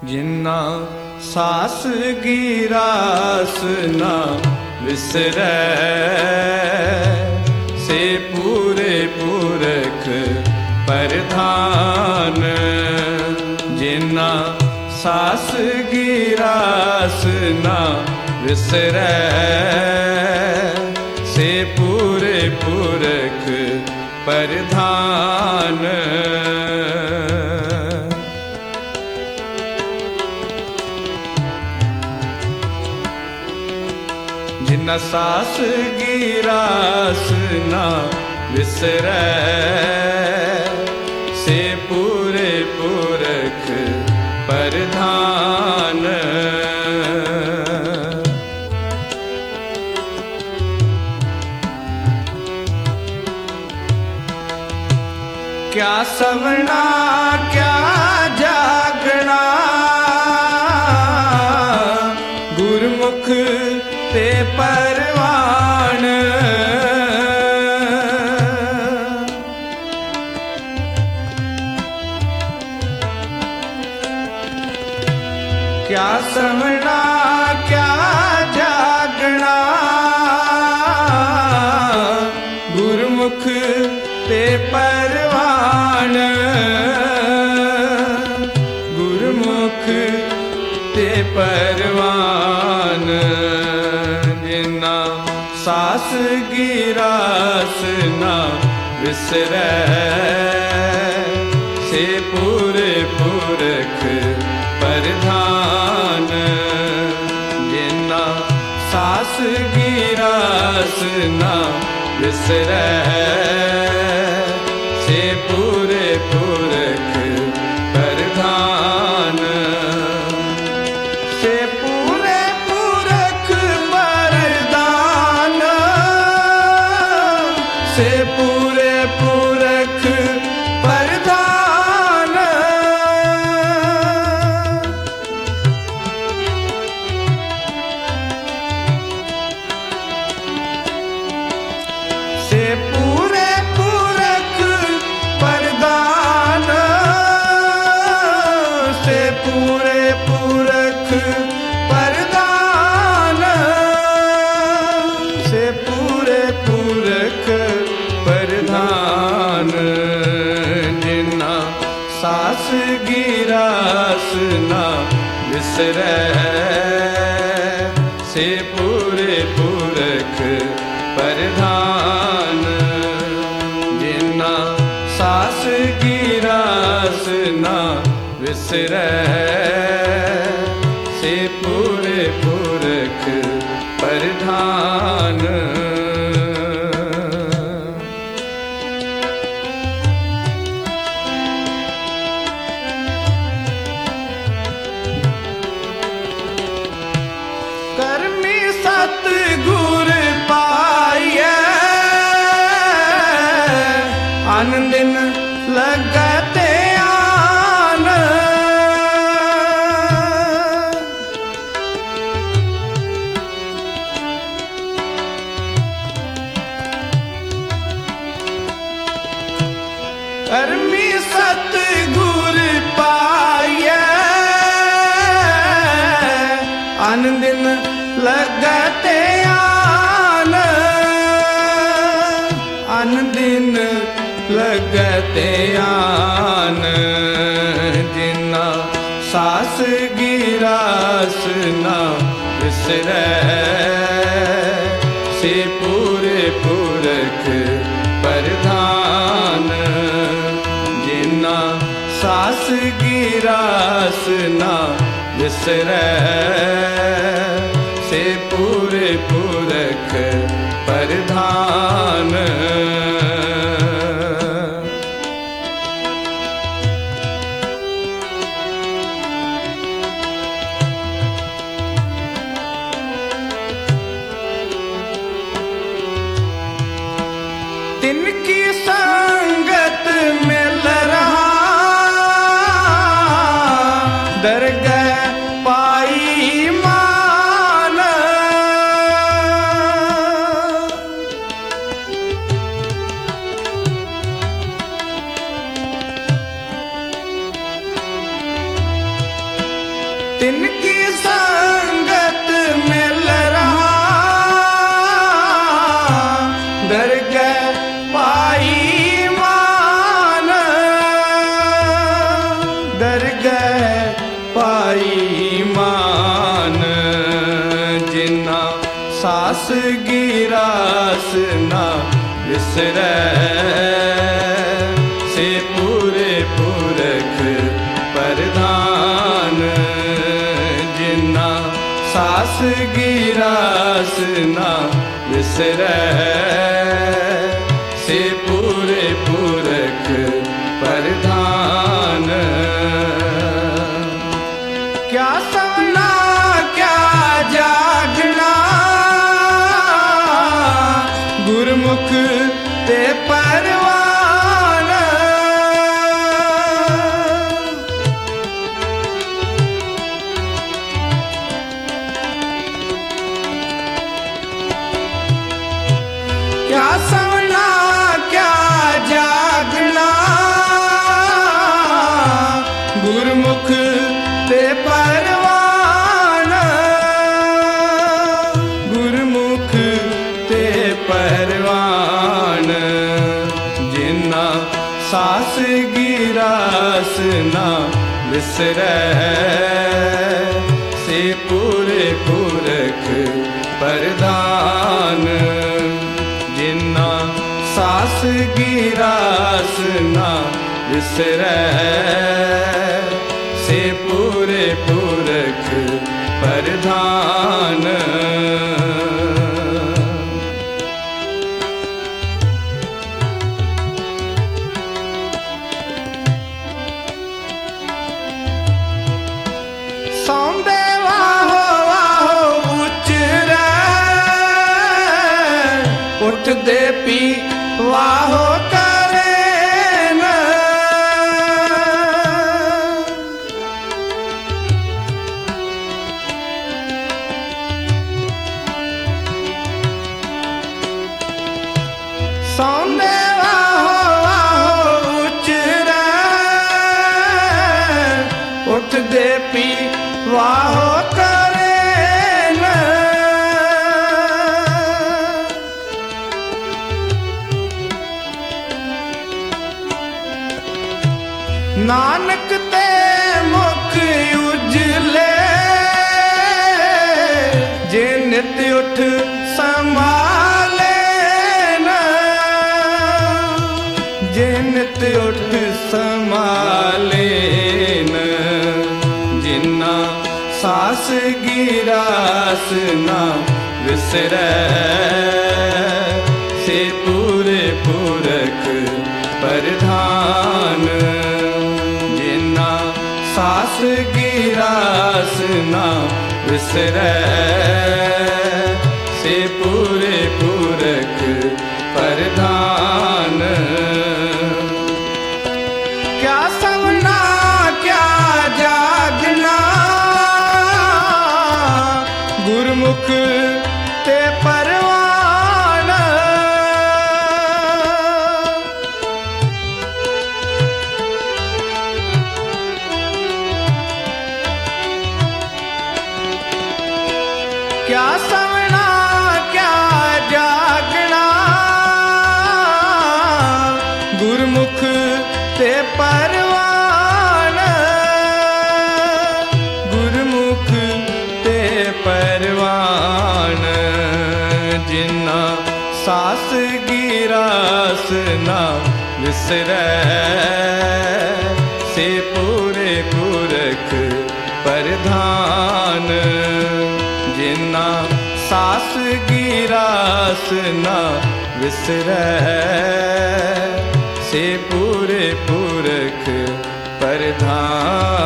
जिन्ना सास गिरास ना विसरै, से पूरे पुरख प्रधान। जिन्ना सास गिरास ना विसरै, से पूरे पुरख प्रधान। जिन्ना सास गिरास ना विसरै, से पूरे पुरख प्रधान। क्या सवना क्या जागना, गुरमुख ते परवान। क्या सवना क्या जागना, गुरमुख ते परवान। गुरमुख ते परवान। जिन्ना सास गिरास ना विसरै, से पूरे पुरख प्रधान। जिन्ना सास गिरास ना विसरै, से पूरे पुरख प्रधान। से पूरे पुरख प्रधान, से पूरे पुरख प्रधान। से पूरे पुरख प्रधान, से पूरे पुरख प्रधान। से पूरे पुरख प्रधान। जिन्ना सास गिरास ना विसरै, से पूरे पुरख प्रधान। जिन्ना सास गिरास ना विसरै, से पूरे पुरख प्रधान। करमी सतगुर पाइयै, आनंदिन लगते आन। करमी सतगुर पाइयै, आनंदिन लगते आन। आनंदिन लगते आन। जिन्ना सास गिरास ना विसरै, से पूरे पुरख प्रधान। जिन्ना सास गिरास ना विसरै, से पूरे पुरख प्रधान। तिनकी संगत मिल रहा, दरगह पाई मान। तिनकी संगत मिल रहा, दरगह पाई मान, दरगह पाई मान। जिन्ना सास गिरास ना विसरै, से पूरे पुरख प्रधान। जिन्ना सास गिरास ना विसरै, से पूरे पुरख प्रधान। क्या सवना क्या जागना, गुरमुख ते परवान। क्या सवना क्या जागना, गुरमुख ते परवान। गुरमुख ते परवान। जिन्ना सास गिरास ना विसरै, से पूरे पुरख प्रधान। जिन्ना सास गिरास ना विसरै, से पूरे पुरख प्रधान। सौंदे वाहो वाहो उचरै, उठदे पी वाहो करे न। सौंदे वाहो वाहो उचरै, उठदे पी वाहो करे न। नानक ते मुख उजले, जे नित उठ संभाले न। जे नित उठ संभाले न। जिन्ना सास गिरास ना विसरै, से पूरे पुरख प्रधान। जिन्ना सास गिरास ना विसरै, से पूरे पुरख प्रधान। क्या सवना क्या जागना, गुरमुख ते परवान। क्या सवना क्या जागना, गुरमुख ते परवान। गुरमुख ते परवान। जिन्ना सास गिरास ना विसरै, से पूरे पुरख प्रधान। जिन्ना सास गिरास ना विसरै, से पूरे पुरख प्रधान।